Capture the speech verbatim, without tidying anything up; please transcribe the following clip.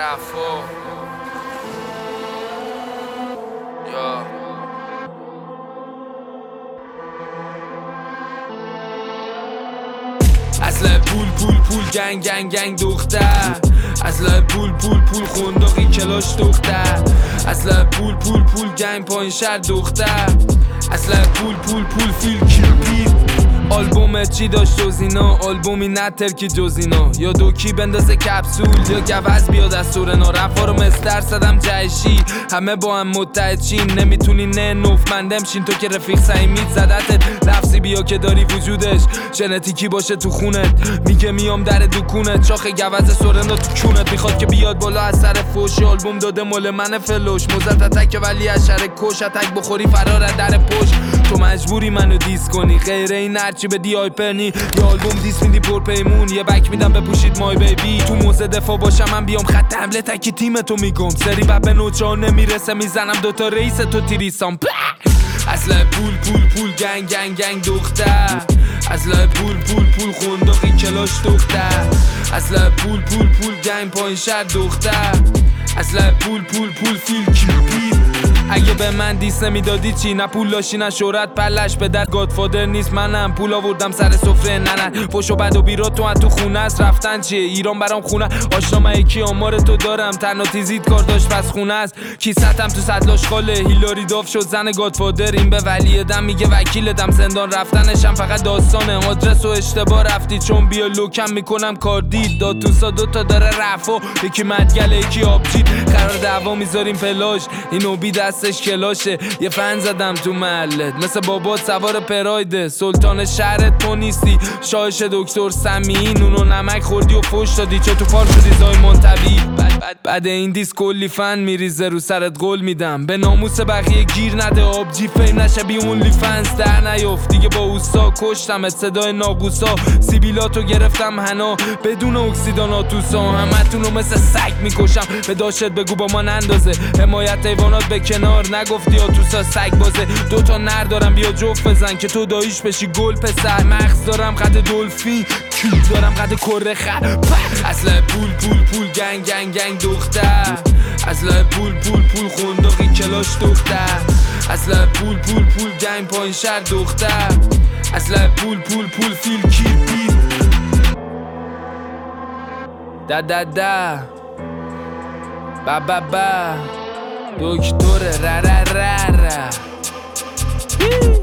رفا یا اصلا پول پول پول گنگ گنگ گنگ دختر، اصلا پول پول پول خونداقی کلاش دختر، اصلا پول پول پول گنگ پایین شهر دختر، اصلا پول پول پول فیل کیلپید. آلبومت چی داشت جز اینا؟ آلبومی نه ترکی جز اینا. یا دوکی بندازه کپسول یا گوز بیاد از سورنا. رفا رو مستر زدم جهشی، همه با هم متحد چین. نمیتونی نه نوفمندم شین تو که رفیق سعیمیت زدتت. لفظی بیا که داری وجودش ژنتیکی باشه تو خونت. میگه میام در دکونت، چاخ گوز سورنا تو کونت. میخواد که بیاد بالا از سر فوش. آلبوم داده مال من فلوش. موزت اتک ولی اشاره کش. اتک بخوری فرار در پشت. تو مجبوری منو دیس کنی، غیر این هرچی بدی آیپرنی. یه آلبوم دیس میدی پر پیمون، یه بک میدم بپوشید مای بیبی. تو موزه دفاع باشم من بیام خط حمله تکی تیم تو میگم. سری بب به نوچه نمیرسه میزنم دوتا رئیس تو تیریسام. اصلا پول پول پول گنگ گنگ گنگ دختر، اصلا پول پول پول خونداقی کلاش دختر، اصلا پول پول پول گنگ پایین شهر دختر، اصلا پول پول پول فیل کیلپید. اگه به من دیس نمیدادی چی؟ نه پول داشتی نه شهرت پلش به در. گادفادر نیست منم، پول آوردم سر سفره ننن. فوش و بد و بیرا تو تو خونه است. رفتن چیه؟ ایران برام خونه. آشنا من یکی آمار تو دارم، تنها تیزید کار داشت پس خونه است. کیستم تو سطلاش خاله. هیلاری داف شد زن گادفادر. این به ولی دم میگه وکیل دم. زندان رفتنشم فقط داستانه. آدرس و اشتباه رفتی چون بیا لوکم میکنم کار دید. داد تو سا دوتا داره رفا، یکی مدگله یکی آبجید. قرار دعوا میذاریم فلاش، اینو بی دستش کلاشه. یه فن زدم تو محلت مثل بابات سوار پرایده. سلطان شهرت تو نیستی، شاهش دکتر سمیین. اونو نمک خوردی و فوش دادی چه تو پارک شدی زایمان طبیعی. بعد این دیس کلی فن میریزه رو سرت گل میدم. به ناموس بقیه گیر نده، آبجی فیم نشه بی اونلی فنز در نیفت. دیگه با اوستا کشتم صدای ناگوسا. سیبیلاتو گرفتم هنا بدون اکسیداناتوسا. همتونو مثل سگ میکشم، به داشت بگو با من اندازه. حمایت حیوانات به کنار، نگفتی آتوسا سگ بازه. دوتا نر دارم بیا جفت بزن که تو داییش بشی گل پسر. مغز دارم قد دلفین، کیل دارم قد کره خر. اصلا پول پول پول گنگ گنگ گنگ دختر، اصلا پول پول پول خونداقی کلاش دختر، اصلا پول پول پول گنگ پایین شهر دختر، اصلا پول پول پول فیل کیلپید. دا دا دا با با با دکتر را را را را